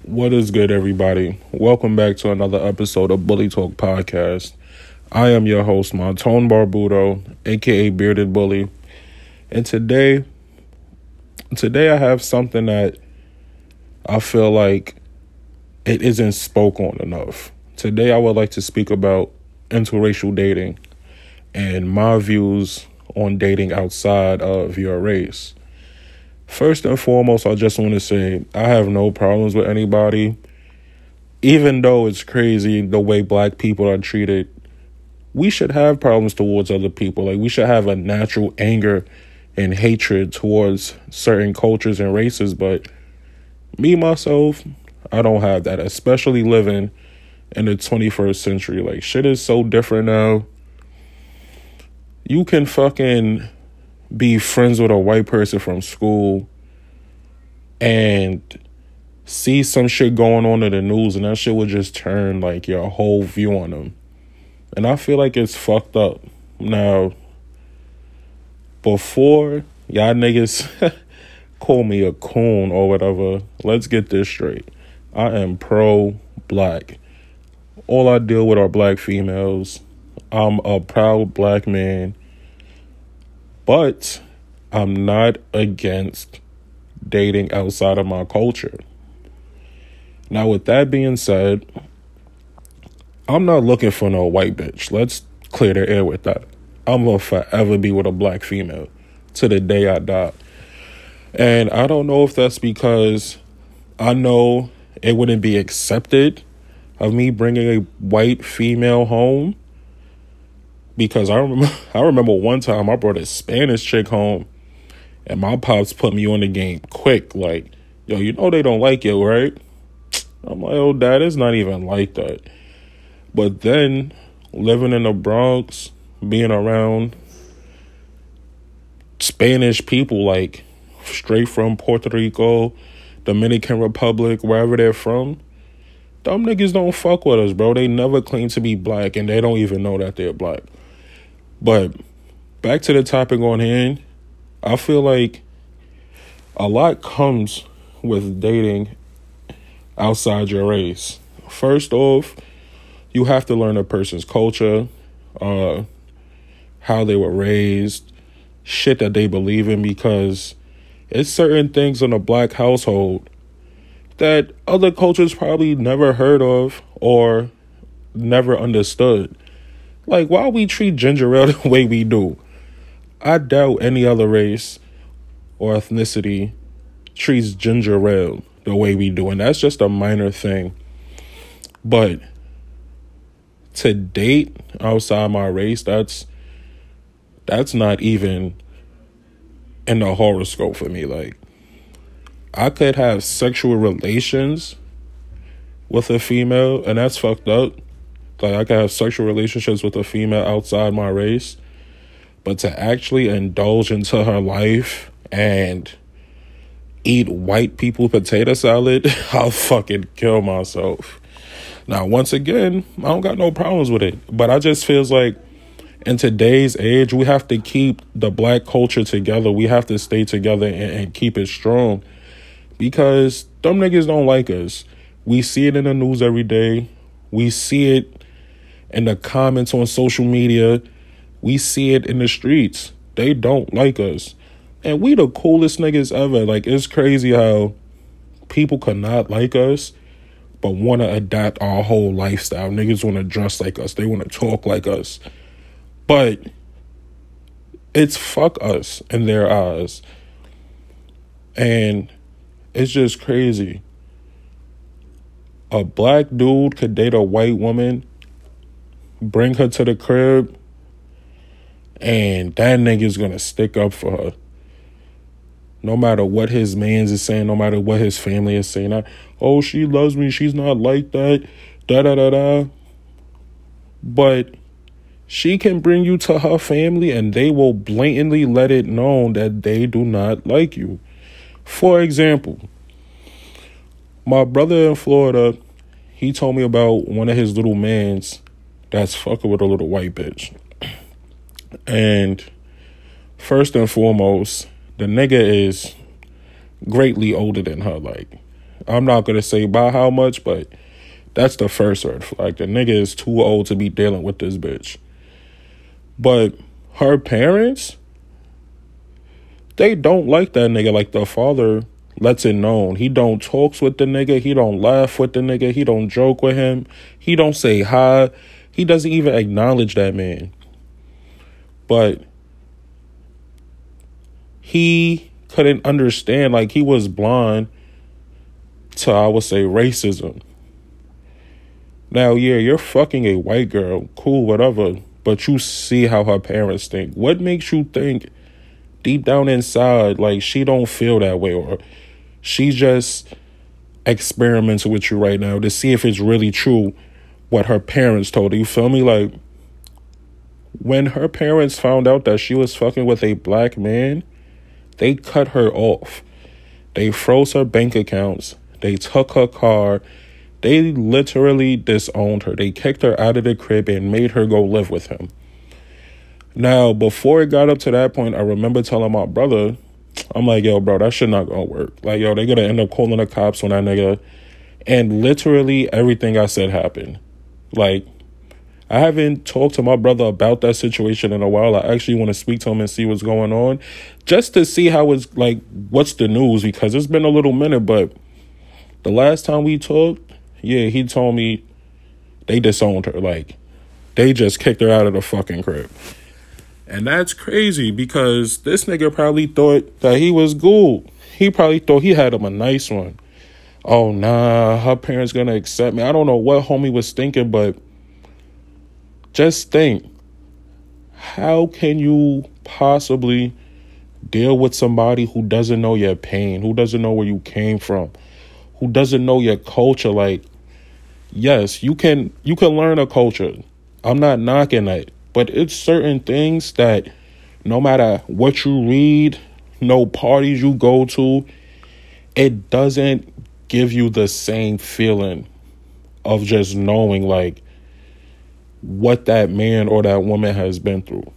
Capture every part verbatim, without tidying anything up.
What is good, everybody? Welcome back to another episode of Bully Talk Podcast. I am your host, Montone Barbudo, aka Bearded Bully. And today, today I have something that I feel like it isn't spoke on enough. Today I would like to speak about interracial dating and my views on dating outside of your race. First and foremost, I just want to say I have no problems with anybody. Even though it's crazy the way black people are treated, we should have problems towards other people. Like, we should have a natural anger and hatred towards certain cultures and races. But me, myself, I don't have that, especially living in the twenty-first century. Like, shit is so different now. You can fucking be friends with a white person from school and see some shit going on in the news, and that shit would just turn like your whole view on them. And I feel like it's fucked up. Now, before y'all niggas call me a coon or whatever, let's get this straight. I am pro-black. All I deal with are black females. I'm a proud black man. But I'm not against dating outside of my culture. Now, with that being said, I'm not looking for no white bitch. Let's clear the air with that. I'm going to forever be with a black female to the day I die. And I don't know if that's because I know it wouldn't be accepted of me bringing a white female home. Because I remember, I remember one time I brought a Spanish chick home, and my pops put me on the game quick. Like, yo, you know they don't like you, right? I'm like, oh, dad, it's not even like that. But then, living in the Bronx, being around Spanish people, like, straight from Puerto Rico, Dominican Republic, wherever they're from, dumb niggas don't fuck with us, bro. They never claim to be black, and they don't even know that they're black. But back to the topic on hand, I feel like a lot comes with dating outside your race. First off, you have to learn a person's culture, uh, how they were raised, shit that they believe in, because it's certain things in a black household that other cultures probably never heard of or never understood. Like, why we treat ginger ale the way we do? I doubt any other race or ethnicity treats ginger ale the way we do. And that's just a minor thing. But to date outside my race, that's that's not even in the horoscope for me. Like, I could have sexual relations with a female, and that's fucked up. Like, I can have sexual relationships with a female outside my race, but to actually indulge into her life and eat white people potato salad, I'll fucking kill myself. Now, once again, I don't got no problems with it, but I just feels like in today's age, we have to keep the black culture together. We have to stay together and, and keep it strong, because them niggas don't like us. We see it in the news every day. We see it in the comments on social media. We see it in the streets. They don't like us. And we the coolest niggas ever. Like, it's crazy how people could not like us, but want to adapt our whole lifestyle. Niggas want to dress like us. They want to talk like us. But it's fuck us in their eyes. And it's just crazy. A black dude could date a white woman, bring her to the crib, and that nigga's gonna stick up for her. No matter what his mans is saying, no matter what his family is saying. Oh, she loves me, she's not like that, da-da-da-da. But she can bring you to her family, and they will blatantly let it known that they do not like you. For example, my brother in Florida, he told me about one of his little mans that's fucking with a little white bitch. And first and foremost, the nigga is greatly older than her. Like, I'm not going to say by how much, but that's the first red flag. The nigga is too old to be dealing with this bitch. But her parents, they don't like that nigga. Like, the father lets it known. He don't talks with the nigga. He don't laugh with the nigga. He don't joke with him. He don't say hi. He doesn't even acknowledge that man. But he couldn't understand. Like, he was blind to, I would say, racism. Now, yeah, you're fucking a white girl. Cool, whatever. But you see how her parents think. What makes you think deep down inside, like, she don't feel that way, or she just experimenting with you right now to see if it's really true what her parents told her? You feel me? Like, when her parents found out that she was fucking with a black man, they cut her off. They froze her bank accounts. They took her car. They literally disowned her. They kicked her out of the crib and made her go live with him. Now, before it got up to that point, I remember telling my brother, I'm like, yo, bro, that shit not gonna work. Like, yo, they gonna end up calling the cops on that nigga. And literally everything I said happened. Like, I haven't talked to my brother about that situation in a while. I actually want to speak to him and see what's going on, just to see how it's, like, what's the news, because it's been a little minute. But the last time we talked, yeah, he told me they disowned her. Like, they just kicked her out of the fucking crib. And that's crazy, because this nigga probably thought that he was cool. He probably thought he had him a nice one. Oh, nah, her parents gonna accept me. I don't know what homie was thinking, but just think, how can you possibly deal with somebody who doesn't know your pain, who doesn't know where you came from, who doesn't know your culture? Like, yes, you can you can learn a culture. I'm not knocking that. But it's certain things that no matter what you read, no parties you go to, it doesn't give you the same feeling of just knowing, like, what that man or that woman has been through.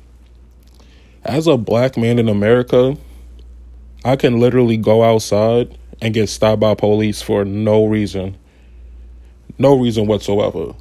As a black man in America, I can literally go outside and get stopped by police for no reason. No reason whatsoever.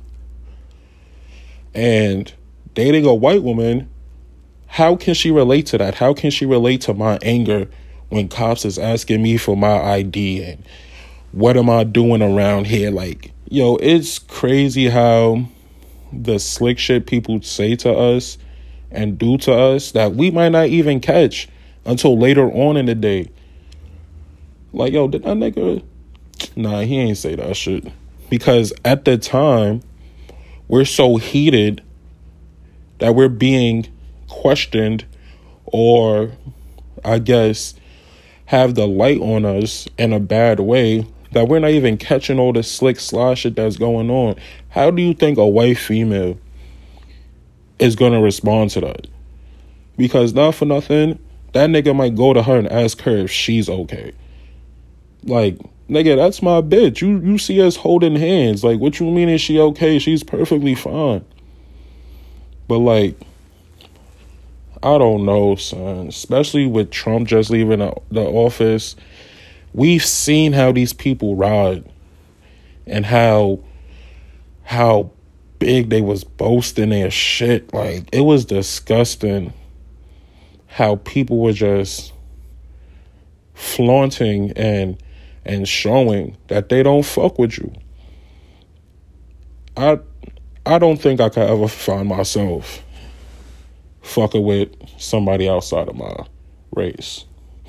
And dating a white woman, how can she relate to that? How can she relate to my anger when cops is asking me for my I D and what am I doing around here? Like, yo, it's crazy how the slick shit people say to us and do to us that we might not even catch until later on in the day. Like, yo, did that nigga? Nah, he ain't say that shit. Because at the time, we're so heated that we're being questioned, or I guess have the light on us in a bad way, that we're not even catching all the slick sly shit that's going on. How do you think a white female is going to respond to that? Because not for nothing, that nigga might go to her and ask her if she's okay. Like, nigga, that's my bitch. You you see us holding hands. Like, what you mean is she okay? She's perfectly fine. But, like, I don't know, son. Especially with Trump just leaving the office. We've seen how these people ride. And how, how big they was boasting their shit. Like, it was disgusting how people were just flaunting and and showing that they don't fuck with you. I I don't think I could ever find myself fucking with somebody outside of my race.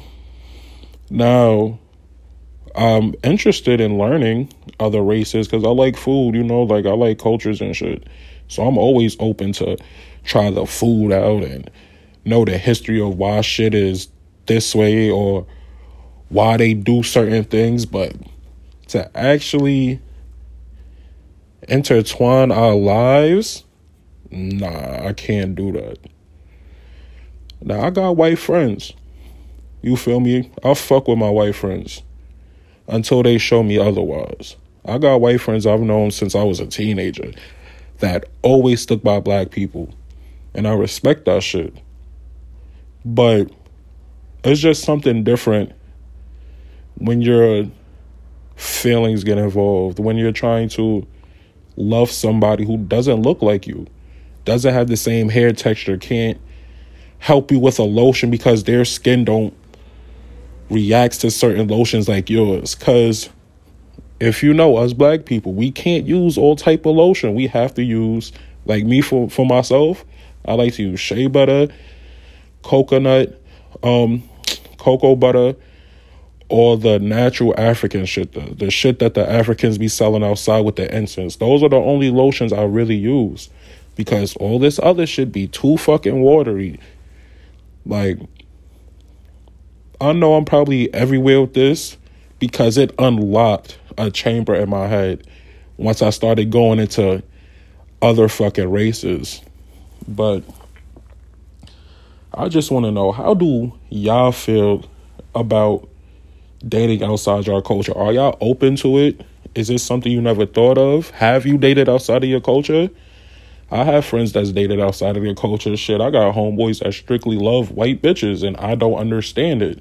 Now, I'm interested in learning other races because I like food, you know, like I like cultures and shit. So I'm always open to try the food out and know the history of why shit is this way or why they do certain things. But to actually intertwine our lives, nah, I can't do that. Now, I got white friends. You feel me? I fuck with my white friends until they show me otherwise. I got white friends I've known since I was a teenager that always stuck by black people. And I respect that shit. But it's just something different when you're feelings get involved, when you're trying to love somebody who doesn't look like you, doesn't have the same hair texture, can't help you with a lotion because their skin don't reacts to certain lotions like yours. Because if you know us black people, we can't use all type of lotion. We have to use, like me for, for myself, I like to use shea butter, coconut, um, cocoa butter, or the natural African shit, the, the shit that the Africans be selling outside with the incense. Those are the only lotions I really use, because all this other shit be too fucking watery. Like, I know I'm probably everywhere with this because it unlocked a chamber in my head once I started going into other fucking races. But I just want to know, how do y'all feel about dating outside your culture? Are y'all open to it? Is this something you never thought of? Have you dated outside of your culture? I have friends that's dated outside of their culture. Shit, I got homeboys that strictly love white bitches, and I don't understand it.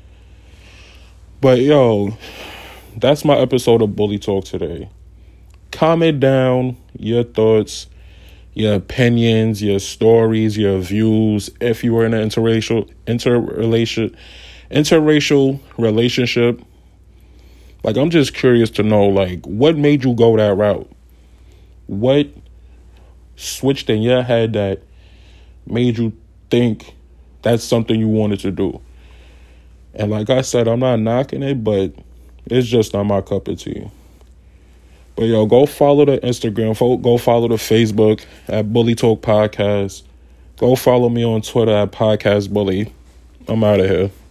But yo, that's my episode of Bully Talk today. Comment down your thoughts, your opinions, your stories, your views. If you were in an interracial, interrelation, interracial relationship, like, I'm just curious to know, like, what made you go that route? What switched in your head that made you think that's something you wanted to do? And like I said, I'm not knocking it, but it's just not my cup of tea. But yo, go follow the Instagram, go follow the Facebook at Bully Talk Podcast. Go follow me on Twitter at Podcast Bully. I'm out of here.